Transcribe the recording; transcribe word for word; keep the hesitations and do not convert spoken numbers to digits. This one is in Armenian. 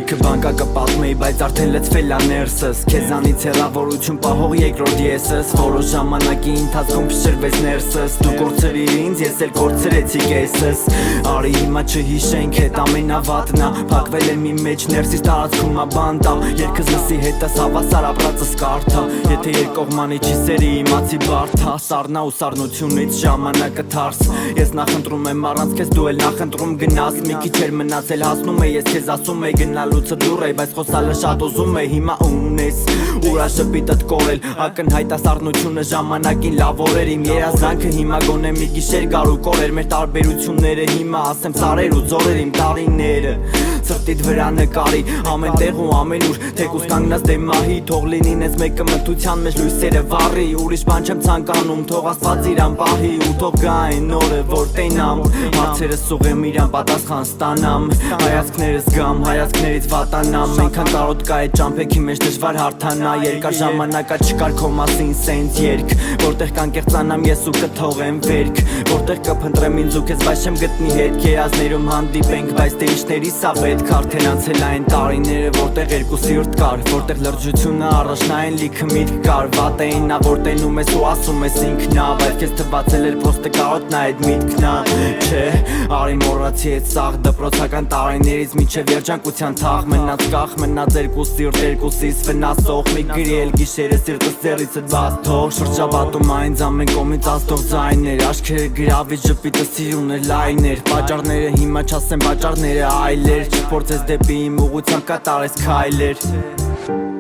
Լիքը բանկա կպատմեի, բայց արդեն լծվել ա ներսս Քեզանից հեռավորություն պահող երկրորդ եսս Որոշ ժամանակի ընթացքում փշրվեց ներսս Դու կորցրիր ինձ, ես էլ կորցրեցի կեսս Արի հիմա չհիշենք, հետ ամենավատն ա Փակվել եմ իմ մեջ, ներսիս տարածքում ա բանտա Երկս լսի հետս հավասար ապրածս կարդա Եթե երկկողմանի չի սերի, իմացի բարդա Սառնա ու սառնությունից ժամանակը թարս Ես նախընտրում եմ առանց քեզ, դու էլ նախընտրում գնաս Մի քիչ էր մնացել հասնում է, ես քեզ ասում եի Գնալուցը դուր է, բայց խոսալը շատ ուզում է Հիմա ունես, ուրա շպիտըտ կորել Ակնհայտ ա սառնությունը ժամանակին լավ օրեր Իմ երազանքը հիմա գոնե մի գիշեր գար ու կորեր Մեր տարբերությունները հիմա ասեմ սարեր ու ձորեր Իմ տարիները Սրտիդ վրա նկարի, ամեն տեղ ու ամեն ուր Թեկուզ կանգնած դե մահի, թող լինին ես մեկը մթության մեջ լույսերը վառի Ուրիշ բան չեմ ցանկանում, թող Աստված իրան պահի Ու թող գա այն օրը, որ տենամ Հարցերս ուղեմ իրան պատասխան ստանամ Հայացքներս գամ, հայացքներից վատանամ Այնքան կարոտ կա այդ ճամփեքի մեջ դժվար հարթանա Երկար ժամանակա չկար քո մասին սենց երկ Որտեղ կանկեղծանամ ես ու կթողեմ վերք Որտեղ կփնտրեմ ինձ ու քեզ բայց չեմ գտնի հետ Երազներում հանդիպենք, բայց դե ինչներիս ա պետք Արդեն անցել այն տարիները, որտեղ երկու սիրտ կար Որտեղ լրջությունը առաջնային լիքը միտք կար Վատ էին նա, որ տենում ես ու ասում ես ինքն ա Բայց քեզ թվացել էր պրոստը կարոտն ա այդ միտքն ա Չէ, արի մոռացի այդ սաղ դպրոցական տարիներից Մինչև երջանկության թաղ մնաց կախ Մնաց երկու սիրտ, երկուսիս վնասող Մի գրի էլ գիշերը սիրտս ձեռիցդ բաց թող Շրջապատում այնց ամեն կողմից ազդող ձայներ Աչքերը գրավի ժպիտը սիրուն էր լայներ Պատճառները հիմա չասեմ պատճառները այլեր Չփորձես դեպի իմ ուղղությամբ կատարես քայլեր